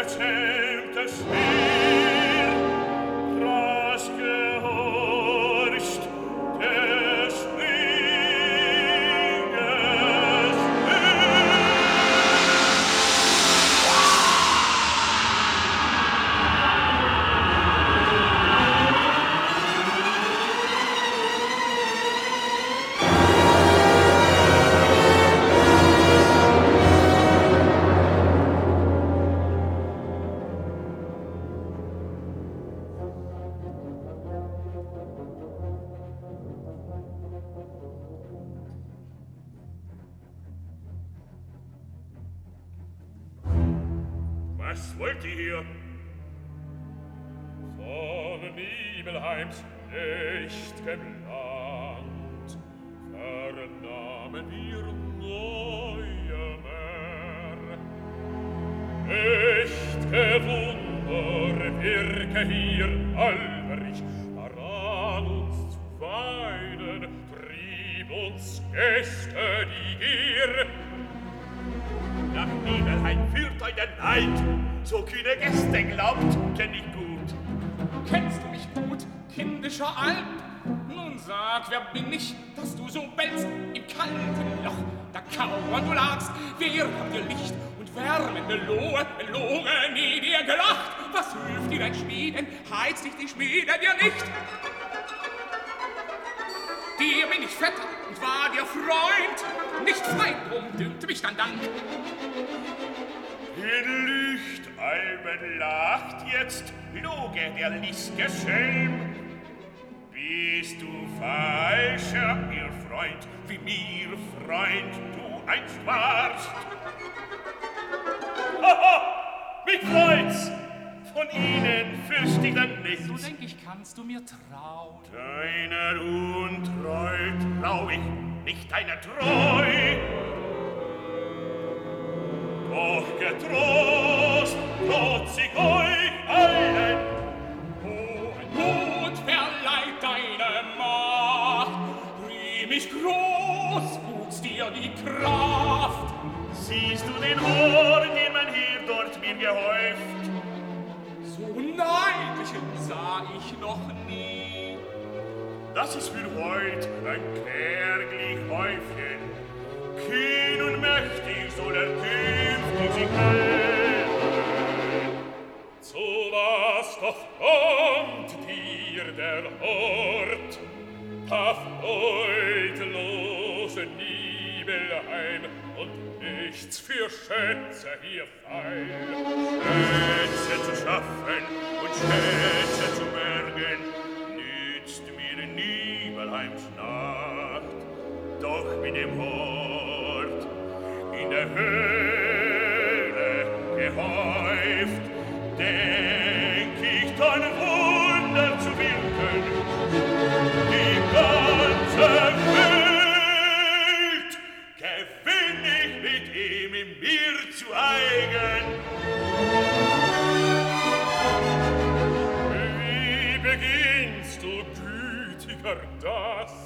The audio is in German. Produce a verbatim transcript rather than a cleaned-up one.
gezähmte Schwir, rasch gehorcht der Schwinges Was wollt ihr hier? Von Nibelheims nächt'gem Land vernahmen wir neue Mär. Nächt'ge Wunder wirke hier allmählich, daran uns zu weinen trieb uns Gäste die Gier. Nach Nibelheim führt euch der Neid, so kühne Gäste glaubt, kenn ich gut. Kennst du mich gut, kindischer Alp? Nun sag, wer bin ich, dass du so bellst im kalten Loch? Da kauern du lagst, wer hat dir Licht und wärmende Lohe, Lohe nie dir gelacht? Was hilft dir dein Schmieden, heizt dich die Schmiede dir nicht? Dir bin ich Vetter und war dir Freund, nicht Feind, drum dünkt mich dein Dank. In Lüchtalben lacht jetzt Loge der Liske Schelm. Bist du falscher, mir Freund, wie mir Freund du einst warst? Haha, mich freut's! Von ihnen fürcht ich dann nichts. So denk ich, kannst du mir trauen. Deiner Untreu trau ich, nicht deiner Treu. Doch getrost, trotz ich euch allen. Hohen Mut verleiht deine Macht. Wie mich groß, wuchs dir die Kraft. Siehst du den Ort, den man hier dort mir gehäuft? So neidlichen sah ich noch nie. Das ist für heut ein kärglich Häufchen. Kühn und mächtig soll er künftig sich melden. Zu was doch kommt dir der Ort? Da freudlose Nibelheim und nichts für Schätze hier feil. Schätze zu schaffen und Schätze zu bergen, nützt mir Nibelheims Nacht. Doch mit dem Hort in der Höhle gehäuft, denk ich dann Wunder zu wirken. Die ganze Welt gewinn ich mit ihm in mir zu eigen. Wie beginnst du, gütiger, das?